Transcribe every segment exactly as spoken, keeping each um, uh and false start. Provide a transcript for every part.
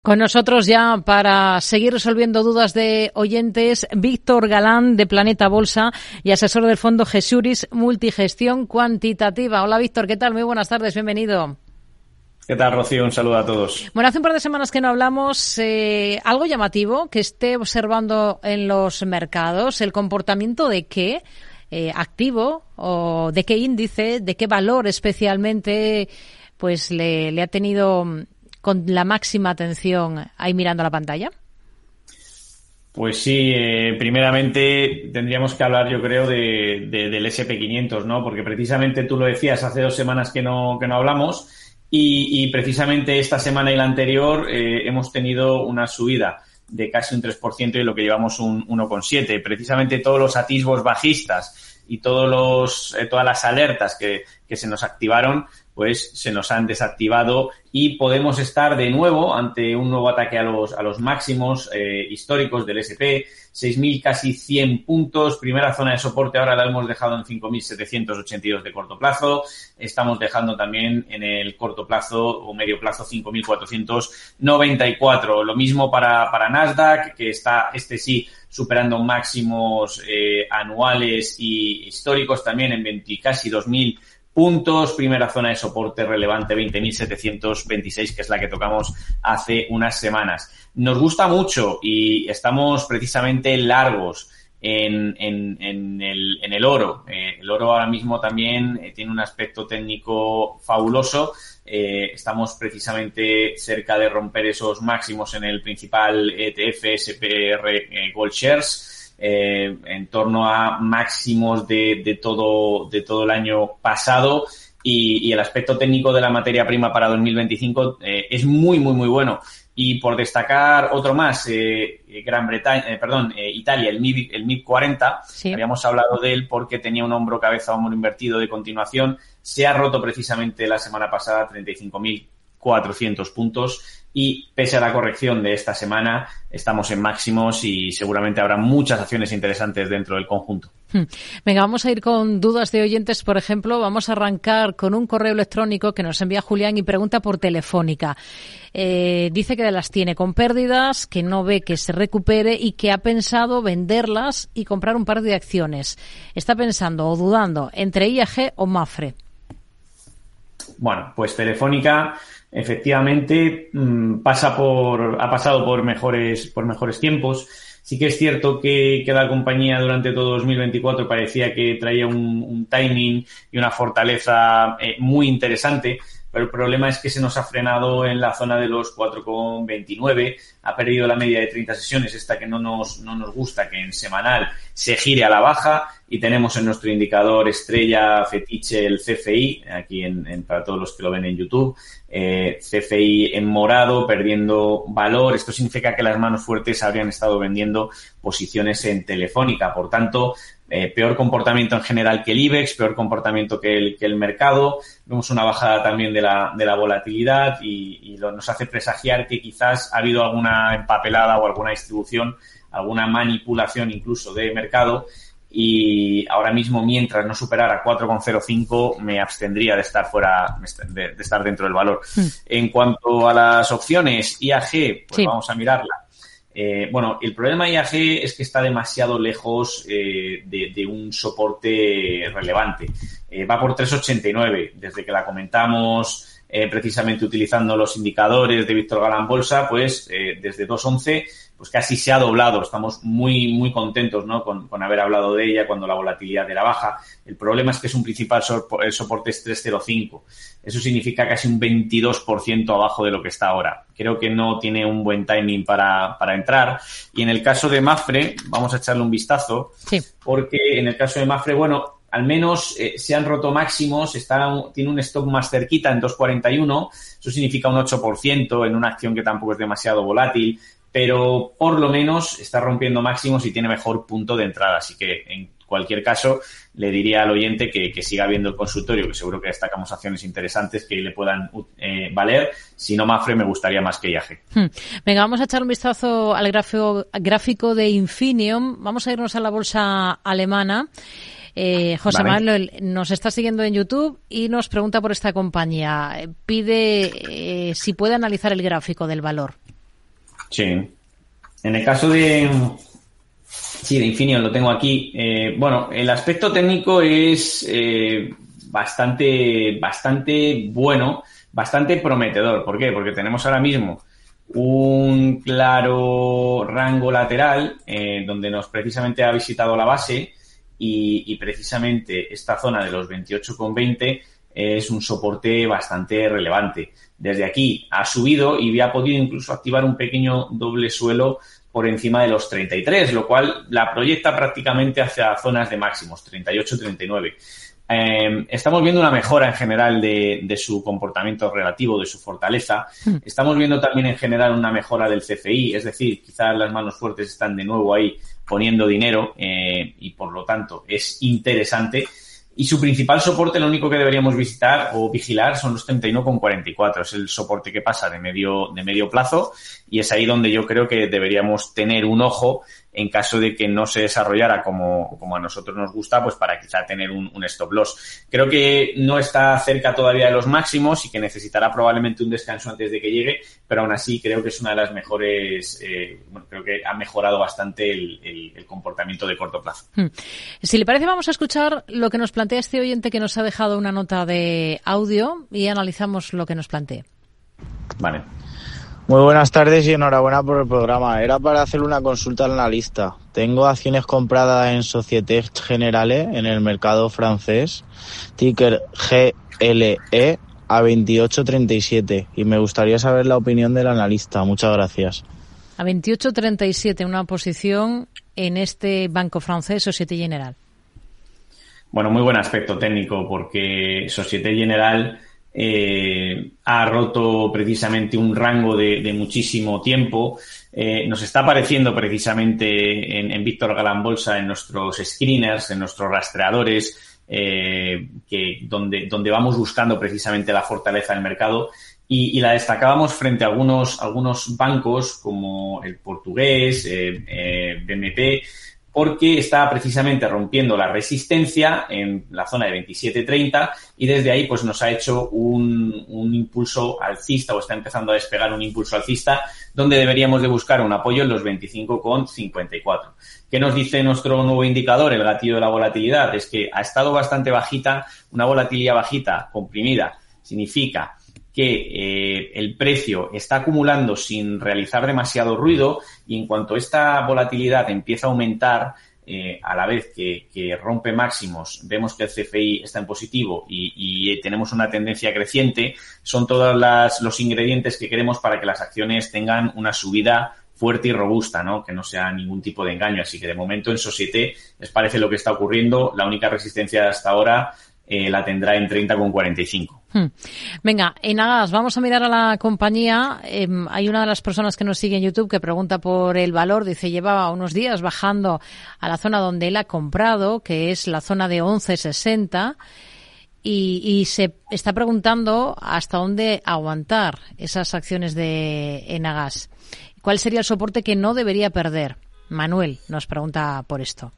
Con nosotros ya para seguir resolviendo dudas de oyentes, Víctor Galán de Planeta Bolsa y asesor del fondo Gesuris Multigestión Cuantitativa. Hola Víctor, ¿qué tal? Muy buenas tardes, bienvenido. ¿Qué tal, Rocío? Un saludo a todos. Bueno, hace un par de semanas que no hablamos, eh, algo llamativo que esté observando en los mercados, el comportamiento de qué eh, activo o de qué índice, de qué valor especialmente, pues le, le ha tenido con la máxima atención ahí mirando la pantalla. Pues sí, eh, primeramente tendríamos que hablar, yo creo, de, de, del ese and pe quinientos, ¿no? Porque precisamente tú lo decías, hace dos semanas que no, que no hablamos y, y precisamente esta semana y la anterior eh, hemos tenido una subida de casi un tres por ciento y lo que llevamos un uno coma siete por ciento. Precisamente todos los atisbos bajistas y todos los, eh, todas las alertas que, que se nos activaron, pues se nos han desactivado y podemos estar de nuevo ante un nuevo ataque a los a los máximos eh, históricos del ese and pe, seis mil casi cien puntos, primera zona de soporte ahora la hemos dejado en cinco mil setecientos ochenta y dos de corto plazo, estamos dejando también en el corto plazo o medio plazo cinco mil cuatrocientos noventa y cuatro, lo mismo para para Nasdaq, que está este sí superando máximos eh, anuales y históricos también en veinte, casi dos mil puntos, primera zona de soporte relevante veinte mil setecientos veintiséis, que es la que tocamos hace unas semanas. Nos gusta mucho y estamos precisamente largos en, en, en, el, en el oro. Eh, el oro ahora mismo también eh, tiene un aspecto técnico fabuloso. Eh, estamos precisamente cerca de romper esos máximos en el principal E T F ese pe erre eh, Gold Shares. Eh, en torno a máximos de, de todo de todo el año pasado y, y el aspecto técnico de la materia prima para dos mil veinticinco eh, es muy muy muy bueno. Y por destacar otro más, eh, Gran Bretaña, eh, perdón, eh, Italia, el M I B, el M I B cuarenta, sí. Habíamos hablado de él porque tenía un hombro cabeza hombro invertido de continuación, se ha roto precisamente la semana pasada treinta y cinco mil cuatrocientos puntos. Y pese a la corrección de esta semana, estamos en máximos y seguramente habrá muchas acciones interesantes dentro del conjunto. Venga, vamos a ir con dudas de oyentes, por ejemplo. Vamos a arrancar con un correo electrónico que nos envía Julián y pregunta por Telefónica. Eh, dice que las tiene con pérdidas, que no ve que se recupere y que ha pensado venderlas y comprar un par de acciones. Está pensando o dudando entre I A G o Mapfre. Bueno, pues Telefónica efectivamente mmm, pasa por, ha pasado por mejores, por mejores tiempos. Sí que es cierto que, que la compañía durante todo dos mil veinticuatro parecía que traía un, un timing y una fortaleza eh, muy interesante, pero el problema es que se nos ha frenado en la zona de los cuatro coma veintinueve, ha perdido la media de treinta sesiones, esta que no nos, no nos gusta, que en semanal se gire a la baja, y tenemos en nuestro indicador estrella fetiche el ce efe i, aquí en, en para todos los que lo ven en YouTube, eh, ce efe i en morado, perdiendo valor. Esto significa que las manos fuertes habrían estado vendiendo posiciones en Telefónica, por tanto, Eh, peor comportamiento en general que el IBEX, peor comportamiento que el, que el mercado. Vemos una bajada también de la, de la volatilidad y, y lo, nos hace presagiar que quizás ha habido alguna empapelada o alguna distribución, alguna manipulación incluso de mercado. Y ahora mismo, mientras no superara cuatro coma cero cinco, me abstendría de estar fuera, de, de estar dentro del valor. Mm. En cuanto a las opciones I A G, pues sí, vamos a mirarla. Eh, bueno, el problema de I A G es que está demasiado lejos eh, de, de un soporte relevante. Eh, va por tres ochenta y nueve. Desde que la comentamos eh, precisamente utilizando los indicadores de Víctor Galán Bolsa, pues eh, desde dos once pues casi se ha doblado. Estamos muy muy contentos, ¿no? Con, con haber hablado de ella cuando la volatilidad era baja. El problema es que es un principal sop- el soporte es tres cero cinco. Eso significa casi un veintidós por ciento abajo de lo que está ahora. Creo que no tiene un buen timing para, para entrar. Y en el caso de Mapfre, vamos a echarle un vistazo, sí, porque en el caso de Mapfre, bueno, al menos eh, se han roto máximos, está, tiene un stop más cerquita en dos cuarenta y uno, eso significa un ocho por ciento en una acción que tampoco es demasiado volátil, pero por lo menos está rompiendo máximos y tiene mejor punto de entrada. Así que en cualquier caso le diría al oyente que, que siga viendo el consultorio, que seguro que destacamos acciones interesantes que le puedan eh, valer. Si no Mapfre, me gustaría más que I A G. Hmm. Venga, vamos a echar un vistazo al gráfico, gráfico de Infineon. Vamos a irnos a la bolsa alemana. Eh, José vale. Manuel nos está siguiendo en YouTube y nos pregunta por esta compañía. Pide eh, si puede analizar el gráfico del valor. Sí. En el caso de... Sí, de Infineon lo tengo aquí. Eh, bueno, el aspecto técnico es eh, bastante, bastante bueno, bastante prometedor. ¿Por qué? Porque tenemos ahora mismo un claro rango lateral eh, donde nos precisamente ha visitado la base y, y precisamente esta zona de los veintiocho coma veinte es un soporte bastante relevante. Desde aquí ha subido y ha podido incluso activar un pequeño doble suelo por encima de los treinta y tres, lo cual la proyecta prácticamente hacia zonas de máximos, treinta y ocho treinta y nueve. Eh, estamos viendo una mejora en general de, de su comportamiento relativo, de su fortaleza. Estamos viendo también en general una mejora del C F I, es decir, quizás las manos fuertes están de nuevo ahí poniendo dinero eh, y por lo tanto es interesante. Y su principal soporte, lo único que deberíamos visitar o vigilar son los treinta y uno coma cuarenta y cuatro. Es el soporte que pasa de medio, de medio plazo y es ahí donde yo creo que deberíamos tener un ojo en caso de que no se desarrollara como, como a nosotros nos gusta, pues para quizá tener un, un stop loss. Creo que no está cerca todavía de los máximos y que necesitará probablemente un descanso antes de que llegue, pero aún así creo que es una de las mejores, eh, bueno, creo que ha mejorado bastante el, el, el comportamiento de corto plazo. Si le parece, vamos a escuchar lo que nos plantea este oyente que nos ha dejado una nota de audio y analizamos lo que nos plantea. Vale. Muy buenas tardes y enhorabuena por el programa. Era para hacer una consulta al analista. Tengo acciones compradas en Société Générale en el mercado francés, ticker G L E a veintiocho treinta y siete y me gustaría saber la opinión del analista. Muchas gracias. A veintiocho treinta y siete, una posición en este banco francés, Société Générale. Bueno, muy buen aspecto técnico porque Société Générale Eh, ha roto precisamente un rango de, de muchísimo tiempo. Eh, nos está apareciendo precisamente en, en Víctor Galán Bolsa, en nuestros screeners, en nuestros rastreadores, eh, que donde, donde vamos buscando precisamente la fortaleza del mercado y, y la destacábamos frente a algunos, algunos bancos como el portugués, eh, eh, B M P, porque está precisamente rompiendo la resistencia en la zona de veintisiete treinta y desde ahí pues nos ha hecho un, un impulso alcista o está empezando a despegar un impulso alcista donde deberíamos de buscar un apoyo en los veinticinco coma cincuenta y cuatro. ¿Qué nos dice nuestro nuevo indicador, el gatillo de la volatilidad? Es que ha estado bastante bajita, una volatilidad bajita, comprimida, significa que eh, el precio está acumulando sin realizar demasiado ruido y en cuanto esta volatilidad empieza a aumentar eh, a la vez que, que rompe máximos, vemos que el C F I está en positivo y, y tenemos una tendencia creciente, son todos las, los ingredientes que queremos para que las acciones tengan una subida fuerte y robusta, ¿no? Que no sea ningún tipo de engaño. Así que de momento en Société les parece lo que está ocurriendo. La única resistencia hasta ahora Eh, la tendrá en treinta coma cuarenta y cinco. Hmm. Venga, en Agas, vamos a mirar a la compañía. Eh, hay una de las personas que nos sigue en YouTube que pregunta por el valor. Dice, llevaba unos días bajando a la zona donde él ha comprado, que es la zona de once sesenta, y, y se está preguntando hasta dónde aguantar esas acciones de Enagas. ¿Cuál sería el soporte que no debería perder? Manuel nos pregunta por esto.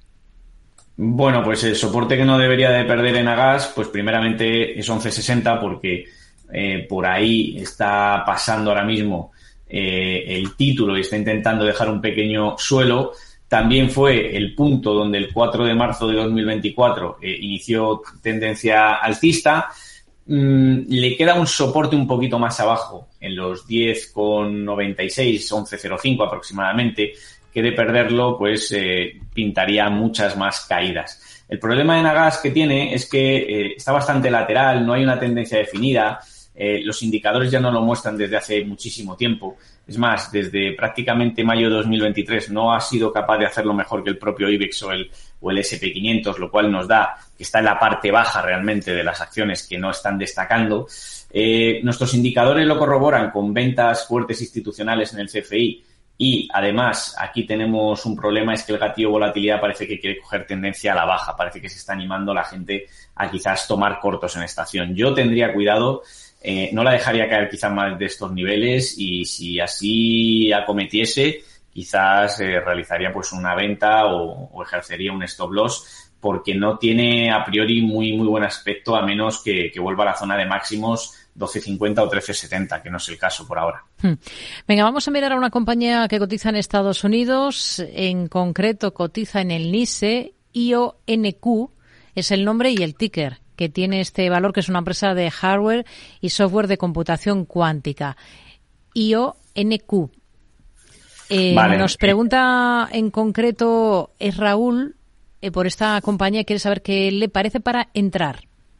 Bueno, pues el soporte que no debería de perder Enagas, pues primeramente es once sesenta porque eh, por ahí está pasando ahora mismo eh, el título y está intentando dejar un pequeño suelo. También fue el punto donde el cuatro de marzo de dos mil veinticuatro eh, inició tendencia alcista. Mm, le queda un soporte un poquito más abajo, en los diez coma noventa y seis, once cero cinco aproximadamente, que de perderlo pues eh, pintaría muchas más caídas. El problema de Enagas que tiene es que eh, está bastante lateral, no hay una tendencia definida, eh, los indicadores ya no lo muestran desde hace muchísimo tiempo. Es más, desde prácticamente mayo de dos mil veintitrés no ha sido capaz de hacerlo mejor que el propio IBEX o el, o el ese and pe quinientos, lo cual nos da que está en la parte baja realmente de las acciones que no están destacando. Eh, nuestros indicadores lo corroboran con ventas fuertes institucionales en el C F I. Y además aquí tenemos un problema, es que el gatillo de volatilidad parece que quiere coger tendencia a la baja, parece que se está animando la gente a quizás tomar cortos en esta acción. Yo tendría cuidado, eh, no la dejaría caer quizás más de estos niveles y si así acometiese, quizás eh, realizaría pues una venta o, o ejercería un stop loss porque no tiene a priori muy muy buen aspecto a menos que, que vuelva a la zona de máximos doce cincuenta o trece setenta, que no es el caso por ahora. Venga, vamos a mirar a una compañía que cotiza en Estados Unidos, en concreto cotiza en el NYSE, I O N Q es el nombre y el ticker que tiene este valor, que es una empresa de hardware y software de computación cuántica. I O N Q. Eh, vale. Nos pregunta en concreto, es Raúl, eh, por esta compañía, quiere saber qué le parece para entrar.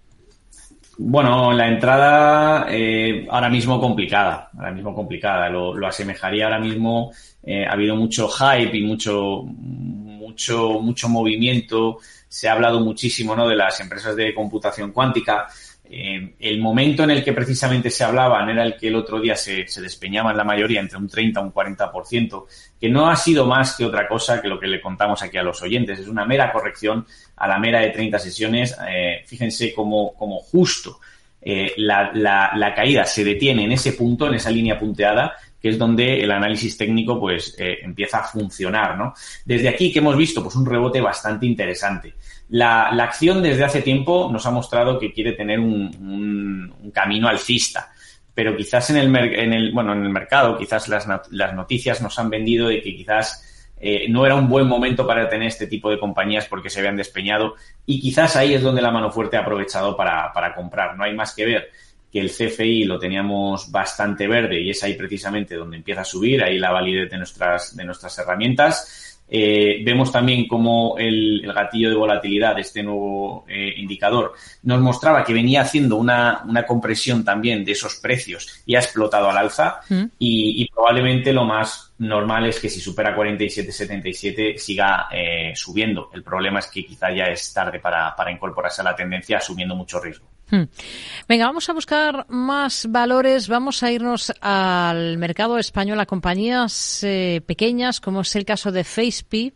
Bueno, la entrada eh, ahora mismo complicada, ahora mismo complicada. Lo, lo asemejaría ahora mismo, eh, ha habido mucho hype y mucho, mucho, mucho movimiento. Se ha hablado muchísimo, ¿no?, de las empresas de computación cuántica. Eh, el momento en el que precisamente se hablaban era el que el otro día se, se despeñaban la mayoría, entre un treinta y un cuarenta por ciento, que no ha sido más que otra cosa que lo que le contamos aquí a los oyentes. Es una mera corrección a la mera de treinta sesiones. Eh, fíjense cómo, cómo justo eh, la, la, la caída se detiene en ese punto, en esa línea punteada, que es donde el análisis técnico pues eh, empieza a funcionar, ¿no? Desde aquí, ¿qué hemos visto? Pues un rebote bastante interesante. La, la acción desde hace tiempo nos ha mostrado que quiere tener un, un, un camino alcista, pero quizás en el, mer- en el bueno en el mercado, quizás las, not- las noticias nos han vendido de que quizás eh, no era un buen momento para tener este tipo de compañías porque se habían despeñado, y quizás ahí es donde la mano fuerte ha aprovechado para, para comprar. No hay más que ver que el C F I lo teníamos bastante verde y es ahí precisamente donde empieza a subir, ahí la validez de nuestras, de nuestras herramientas. Eh, vemos también cómo el, el gatillo de volatilidad, este nuevo eh, indicador, nos mostraba que venía haciendo una, una compresión también de esos precios y ha explotado al alza. Mm. y, y probablemente lo más normal es que si supera cuarenta y siete setenta y siete siga eh, subiendo. El problema es que quizá ya es tarde para, para incorporarse a la tendencia, asumiendo mucho riesgo. Hmm. Venga, vamos a buscar más valores. Vamos a irnos al mercado español, a compañías eh, pequeñas, como es el caso de FacePay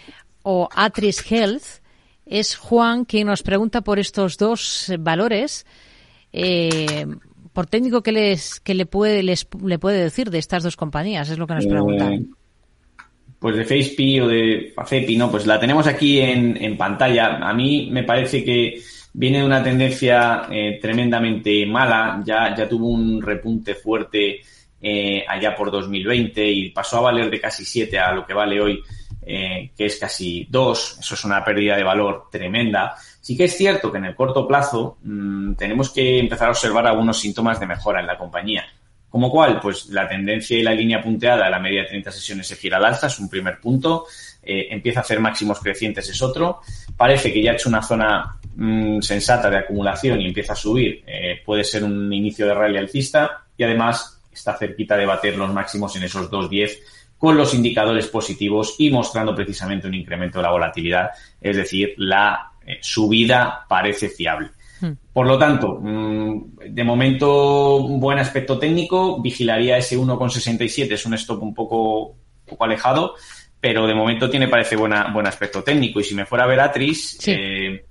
o Atris Health. Es Juan quien nos pregunta por estos dos valores. Eh, por técnico, ¿qué les, qué le puede, les, le puede decir de estas dos compañías? Es lo que nos preguntan. Eh, pues de FacePay o de FacePay, no, pues la tenemos aquí en, en pantalla. A mí me parece que viene de una tendencia eh, tremendamente mala. Ya, ya tuvo un repunte fuerte eh, allá por dos mil veinte y pasó a valer de casi siete a lo que vale hoy, eh, que es casi dos. Eso es una pérdida de valor tremenda. Sí que es cierto que en el corto plazo mmm, tenemos que empezar a observar algunos síntomas de mejora en la compañía. ¿Como cuál? Pues la tendencia y la línea punteada de la media de treinta sesiones se gira al alza, es un primer punto. Eh, empieza a hacer máximos crecientes, es otro. Parece que ya ha hecho una zona mmm, sensata de acumulación y empieza a subir. Eh, puede ser un inicio de rally alcista y además está cerquita de bater los máximos en esos dos diez con los indicadores positivos y mostrando precisamente un incremento de la volatilidad. Es decir, la eh, subida parece fiable. Por lo tanto, de momento, un buen aspecto técnico. Vigilaría ese uno coma sesenta y siete, es un stop un poco, poco alejado, pero de momento tiene, parece, buena, buen aspecto técnico. Y si me fuera a ver Atris, sí. eh,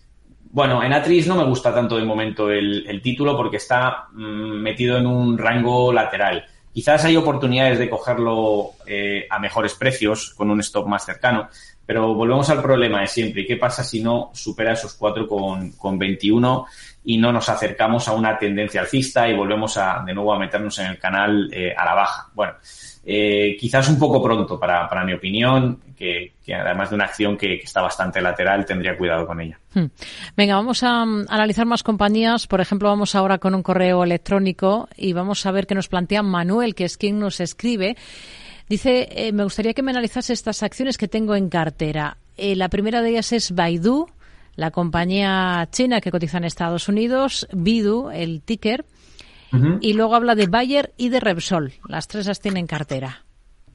bueno, en Atris no me gusta tanto de momento el, el título porque está mm, metido en un rango lateral. Quizás hay oportunidades de cogerlo eh, a mejores precios, con un stop más cercano. Pero volvemos al problema de siempre. ¿Y qué pasa si no supera esos cuatro con veintiuno y no nos acercamos a una tendencia alcista y volvemos a de nuevo a meternos en el canal eh, a la baja? Bueno, eh, quizás un poco pronto para, para mi opinión, que, que además de una acción que, que está bastante lateral, tendría cuidado con ella. Hmm. Venga, vamos a um, analizar más compañías. Por ejemplo, vamos ahora con un correo electrónico y vamos a ver qué nos plantea Manuel, que es quien nos escribe. Dice, eh, me gustaría que me analizase estas acciones que tengo en cartera. Eh, la primera de ellas es Baidu, la compañía china que cotiza en Estados Unidos, Bidu, el ticker, uh-huh. y luego habla de Bayer y de Repsol. Las tres las tiene en cartera.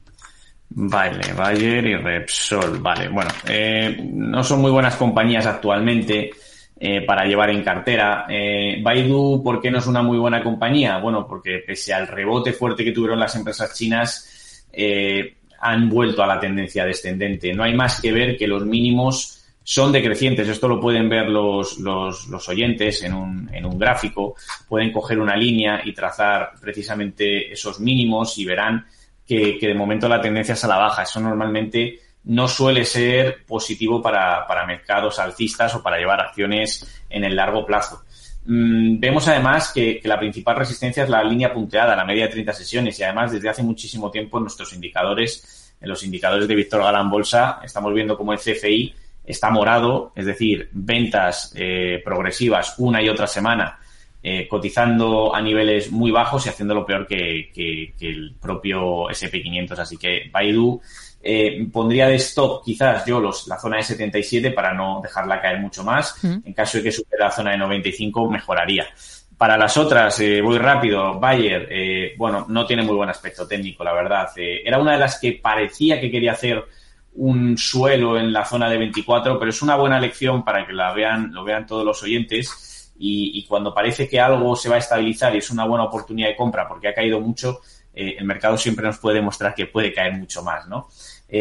Vale, Bayer y Repsol. Vale, bueno, eh, no son muy buenas compañías actualmente eh, para llevar en cartera. Eh, Baidu, ¿por qué no es una muy buena compañía? Bueno, porque pese al rebote fuerte que tuvieron las empresas chinas, Eh, han vuelto a la tendencia descendente. No hay más que ver que los mínimos son decrecientes. Esto lo pueden ver los, los, los oyentes en un, en un gráfico. Pueden coger una línea y trazar precisamente esos mínimos y verán que, que de momento la tendencia es a la baja. Eso normalmente no suele ser positivo para, para mercados alcistas o para llevar acciones en el largo plazo. Mmm, vemos además que, que la principal resistencia es la línea punteada, la media de treinta sesiones, y además desde hace muchísimo tiempo en nuestros indicadores, en los indicadores de Víctor Galán Bolsa, estamos viendo como el C F I está morado, es decir, ventas eh, progresivas una y otra semana, eh, cotizando a niveles muy bajos y haciéndolo peor que, que, que el propio ese and pe quinientos. Así que Baidu eh, pondría de stop quizás yo los, la zona de setenta y siete para no dejarla caer mucho más. Mm. En caso de que supere la zona de noventa y cinco, mejoraría. Para las otras, eh, voy rápido. Bayer, eh, bueno, no tiene muy buen aspecto técnico, la verdad. Eh, era una de las que parecía que quería hacer un suelo en la zona de veinticuatro, pero es una buena lección para que la vean, lo vean todos los oyentes. Y, y cuando parece que algo se va a estabilizar y es una buena oportunidad de compra porque ha caído mucho, eh, el mercado siempre nos puede demostrar que puede caer mucho más, ¿no?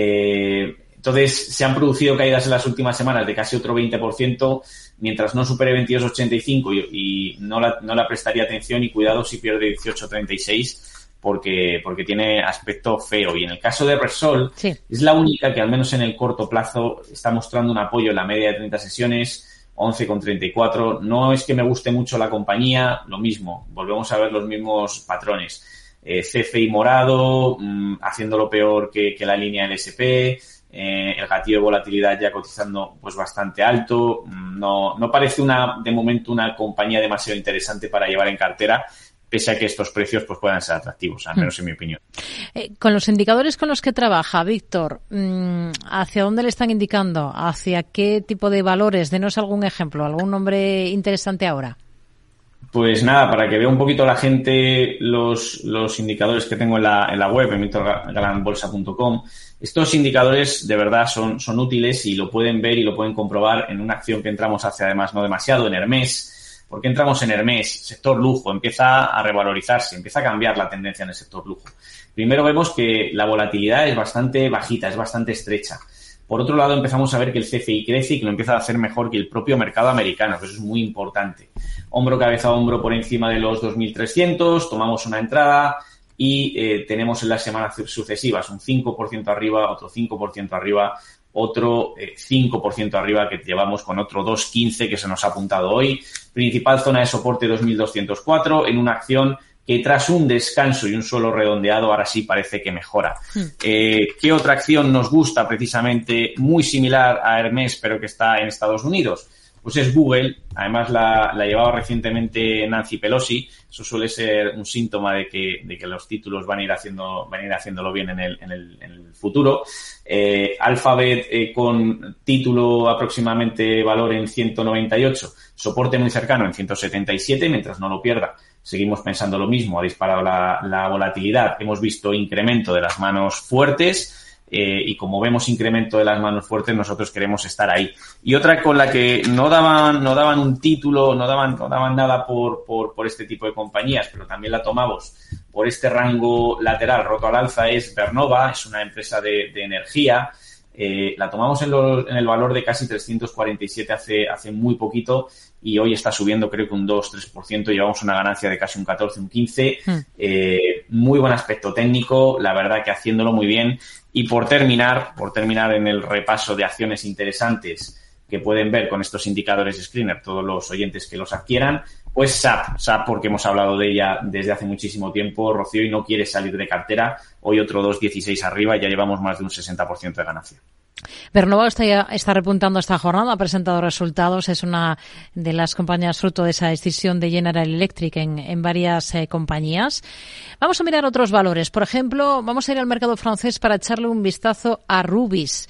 Eh, entonces, se han producido caídas en las últimas semanas de casi otro veinte por ciento, mientras no supere veintidós ochenta y cinco y, y no la, no la prestaría atención, y cuidado si pierde dieciocho treinta y seis porque, porque tiene aspecto feo. Y en el caso de Repsol, sí, es la única que al menos en el corto plazo está mostrando un apoyo en la media de treinta sesiones, once con treinta y cuatro. No es que me guste mucho la compañía, lo mismo, volvemos a ver los mismos patrones. Eh, C F I morado, mmm, haciéndolo peor que, que la línea L S P, eh, el gatillo de volatilidad ya cotizando pues bastante alto. No, no parece una, de momento, una compañía demasiado interesante para llevar en cartera, pese a que estos precios pues puedan ser atractivos, al menos en mi opinión. Eh, con los indicadores con los que trabaja, Víctor, ¿hacia dónde le están indicando? ¿Hacia qué tipo de valores? Denos algún ejemplo, algún nombre interesante ahora. Pues nada, para que vea un poquito la gente los, los indicadores que tengo en la, en la web, en víctor galán bolsa punto com. Estos indicadores de verdad son, son útiles y lo pueden ver y lo pueden comprobar en una acción que entramos hace además no demasiado, en Hermès. ¿Por qué entramos en Hermès? Sector lujo, empieza a revalorizarse, empieza a cambiar la tendencia en el sector lujo. Primero vemos que la volatilidad es bastante bajita, es bastante estrecha. Por otro lado, empezamos a ver que el C F I crece y que lo empieza a hacer mejor que el propio mercado americano, que eso es muy importante. Hombro, cabeza, hombro por encima de los dos mil trescientos, tomamos una entrada y eh, tenemos en las semanas sucesivas un cinco por ciento arriba, otro cinco por ciento arriba, otro eh, cinco por ciento arriba, que llevamos con otro dos quince que se nos ha apuntado hoy. Principal zona de soporte dos mil doscientos cuatro en una acción que tras un descanso y un suelo redondeado ahora sí parece que mejora. Mm. Eh, ¿Qué otra acción nos gusta precisamente muy similar a Hermès pero que está en Estados Unidos? Pues es Google. Además la, la llevaba recientemente Nancy Pelosi. Eso suele ser un síntoma de que, de que los títulos van a ir haciendo, van a ir haciéndolo bien en el, en el, en el futuro. Eh, Alphabet eh, con título aproximadamente valor en ciento noventa y ocho, soporte muy cercano en ciento setenta y siete, mientras no lo pierda. Seguimos pensando lo mismo, ha disparado la, la volatilidad, hemos visto incremento de las manos fuertes. Eh, y como vemos incremento de las manos fuertes, nosotros queremos estar ahí. Y otra con la que no daban, no daban un título, no daban, no daban nada por, por, por este tipo de compañías, pero también la tomamos por este rango lateral roto al alza, es Vernova, es una empresa de, de energía. Eh, la tomamos en, lo, en el valor de casi trescientos cuarenta y siete hace, hace muy poquito, y hoy está subiendo creo que un dos tres por ciento, llevamos una ganancia de casi un catorce, un quince. Mm. Eh, muy buen aspecto técnico, la verdad que haciéndolo muy bien. Y por terminar, por terminar en el repaso de acciones interesantes que pueden ver con estos indicadores Screener todos los oyentes que los adquieran, pues S A P, S A P porque hemos hablado de ella desde hace muchísimo tiempo, Rocío, y no quiere salir de cartera. Hoy otro dos dieciséis arriba, ya llevamos más de un sesenta por ciento de ganancia. Vernova está, ya, está repuntando esta jornada, ha presentado resultados, es una de las compañías fruto de esa decisión de General Electric en, en varias eh, compañías. Vamos a mirar otros valores. Por ejemplo, vamos a ir al mercado francés para echarle un vistazo a Rubis,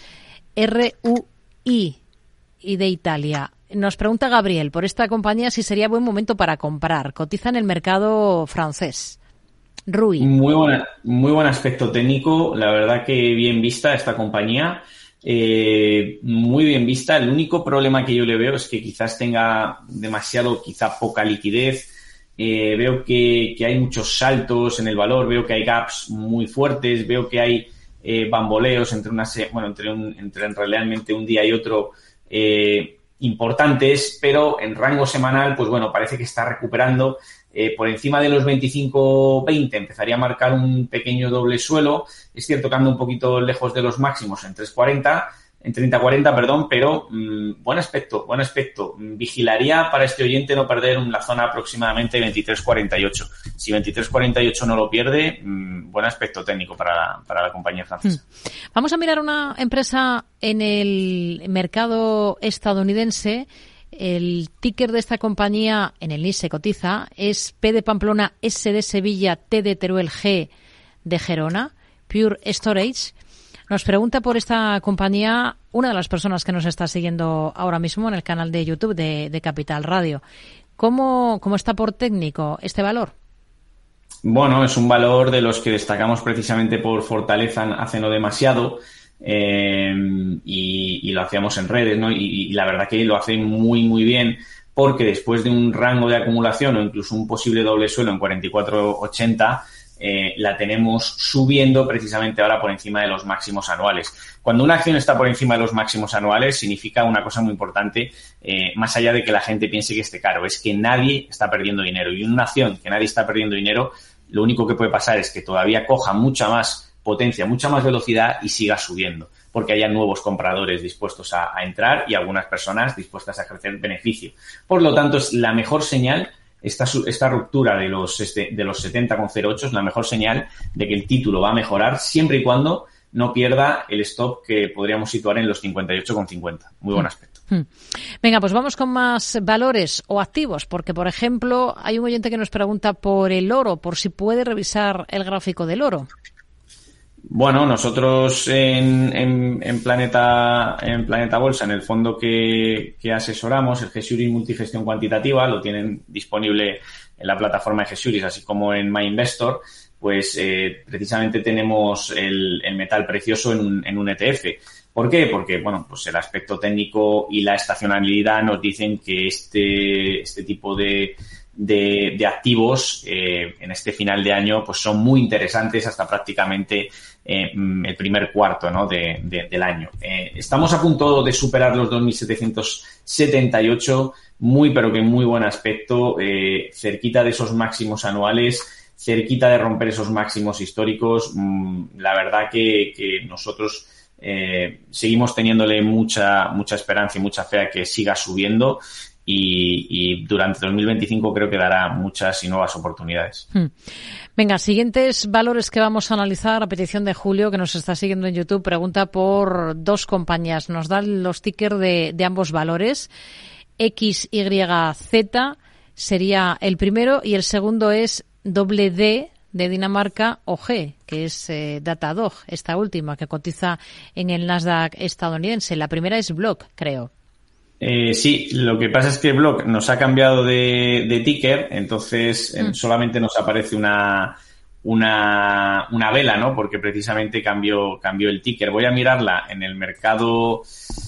R U I, y de Italia. Nos pregunta Gabriel por esta compañía si sería buen momento para comprar. Cotiza en el mercado francés. Rui. Muy, buena, muy buen aspecto técnico, la verdad que bien vista esta compañía. Eh, muy bien vista. El único problema que yo le veo es que quizás tenga demasiado, quizá poca liquidez. Eh, veo que, que hay muchos saltos en el valor, veo que hay gaps muy fuertes, veo que hay eh, bamboleos entre una, bueno, entre, un, entre realmente un día y otro eh, importantes, pero en rango semanal, pues bueno, parece que está recuperando. Eh, por encima de los veinticinco veinte empezaría a marcar un pequeño doble suelo. Es cierto que anda un poquito lejos de los máximos en tres cuarenta, en treinta cuarenta, perdón, pero mmm, buen aspecto, buen aspecto. Vigilaría para este oyente no perder la zona aproximadamente veintitrés cuarenta y ocho. Si veintitrés cuarenta y ocho no lo pierde, mmm, buen aspecto técnico para la, para la compañía francesa. Mm. Vamos a mirar una empresa en el mercado estadounidense. El ticker de esta compañía en el N I S se cotiza es P de Pamplona, S de Sevilla, T de Teruel, G de Gerona, Pure Storage. Nos pregunta por esta compañía una de las personas que nos está siguiendo ahora mismo en el canal de YouTube de, de Capital Radio. ¿Cómo, ¿Cómo está por técnico este valor? Bueno, es un valor de los que destacamos precisamente por fortaleza hace no demasiado eh, y, y lo hacíamos en redes, ¿no? Y, y la verdad que lo hace muy, muy bien porque después de un rango de acumulación o incluso un posible doble suelo en cuarenta y cuatro ochenta, Eh, la tenemos subiendo precisamente ahora por encima de los máximos anuales. Cuando una acción está por encima de los máximos anuales significa una cosa muy importante, eh, más allá de que la gente piense que esté caro, es que nadie está perdiendo dinero. Y en una acción que nadie está perdiendo dinero, lo único que puede pasar es que todavía coja mucha más potencia, mucha más velocidad y siga subiendo, porque haya nuevos compradores dispuestos a, a entrar y algunas personas dispuestas a crecer beneficio. Por lo tanto, es la mejor señal. Esta, esta ruptura de los, este, de los setenta coma cero ocho es la mejor señal de que el título va a mejorar siempre y cuando no pierda el stop que podríamos situar en los cincuenta y ocho coma cincuenta. Muy buen aspecto. Venga, pues vamos con más valores o activos, porque, por ejemplo, hay un oyente que nos pregunta por el oro, por si puede revisar el gráfico del oro. Bueno, nosotros en, en, en Planeta en Planeta Bolsa, en el fondo que, que asesoramos, el G-Shuris Multigestión Cuantitativa, lo tienen disponible en la plataforma de G-Shuris, así como en MyInvestor, pues eh, precisamente tenemos el, el metal precioso en un, en un E T F. ¿Por qué? Porque, bueno, pues el aspecto técnico y la estacionalidad nos dicen que este, este tipo de De, de activos eh, en este final de año pues son muy interesantes hasta prácticamente eh, el primer cuarto, ¿no? de, de, del año. Eh, estamos a punto de superar los dos mil setecientos setenta y ocho, muy pero que muy buen aspecto, eh, cerquita de esos máximos anuales, cerquita de romper esos máximos históricos. Mm, la verdad que, que nosotros eh, seguimos teniéndole mucha mucha esperanza y mucha fe a que siga subiendo. Y, y durante dos mil veinticinco creo que dará muchas y nuevas oportunidades. Hmm. Venga, siguientes valores que vamos a analizar a petición de Julio, que nos está siguiendo en YouTube, pregunta por dos compañías. Nos dan los tickers de, de ambos valores. X Y Z sería el primero y el segundo es doble D de Dinamarca o G, que es eh, Datadog, esta última, que cotiza en el Nasdaq estadounidense. La primera es Block, creo. Eh, sí, lo que pasa es que Block nos ha cambiado de, de ticker, entonces mm. eh, solamente nos aparece una, una, una vela, ¿no? Porque precisamente cambió, cambió el ticker. Voy a mirarla en el mercado,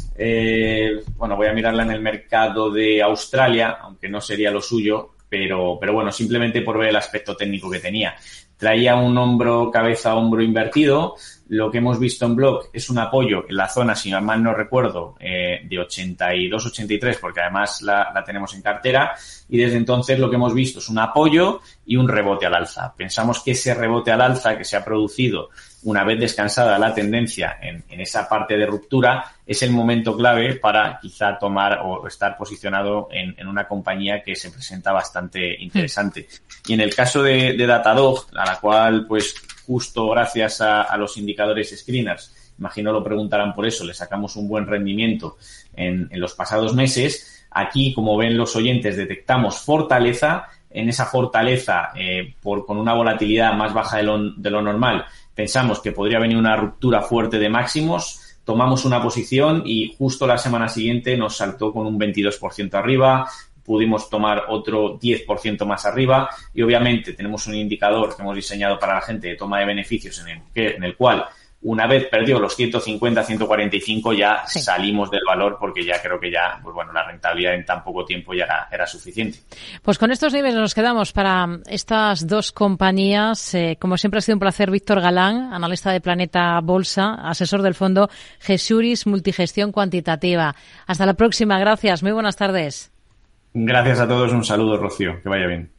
eh, bueno, voy a mirarla en el mercado de Australia, aunque no sería lo suyo, pero, pero bueno, simplemente por ver el aspecto técnico que tenía. Traía un hombro, cabeza, hombro invertido. Lo que hemos visto en Block es un apoyo en la zona, si mal no recuerdo, eh, de ochenta y dos ochenta y tres, porque además la, la tenemos en cartera. Y desde entonces lo que hemos visto es un apoyo y un rebote al alza. Pensamos que ese rebote al alza que se ha producido una vez descansada la tendencia en, en esa parte de ruptura es el momento clave para quizá tomar o estar posicionado en, en una compañía que se presenta bastante interesante. Y en el caso de, de Datadog, a la cual pues justo gracias a, a los indicadores screeners, imagino lo preguntarán por eso, le sacamos un buen rendimiento en, en los pasados meses. Aquí, como ven los oyentes, detectamos fortaleza. En esa fortaleza, eh, por, con una volatilidad más baja de lo, de lo normal, pensamos que podría venir una ruptura fuerte de máximos, tomamos una posición y justo la semana siguiente nos saltó con un veintidós por ciento arriba, pudimos tomar otro diez por ciento más arriba y obviamente tenemos un indicador que hemos diseñado para la gente de toma de beneficios en el, que, en el cual una vez perdió los ciento cincuenta, ciento cuarenta y cinco ya sí. Salimos del valor porque ya creo que ya, pues bueno, la rentabilidad en tan poco tiempo ya era, era suficiente. Pues con estos niveles nos quedamos para estas dos compañías. Eh, como siempre ha sido un placer, Víctor Galán, analista de Planeta Bolsa, asesor del fondo G-Shuris Multigestión Cuantitativa. Hasta la próxima, gracias, muy buenas tardes. Gracias a todos, un saludo, Rocío, que vaya bien.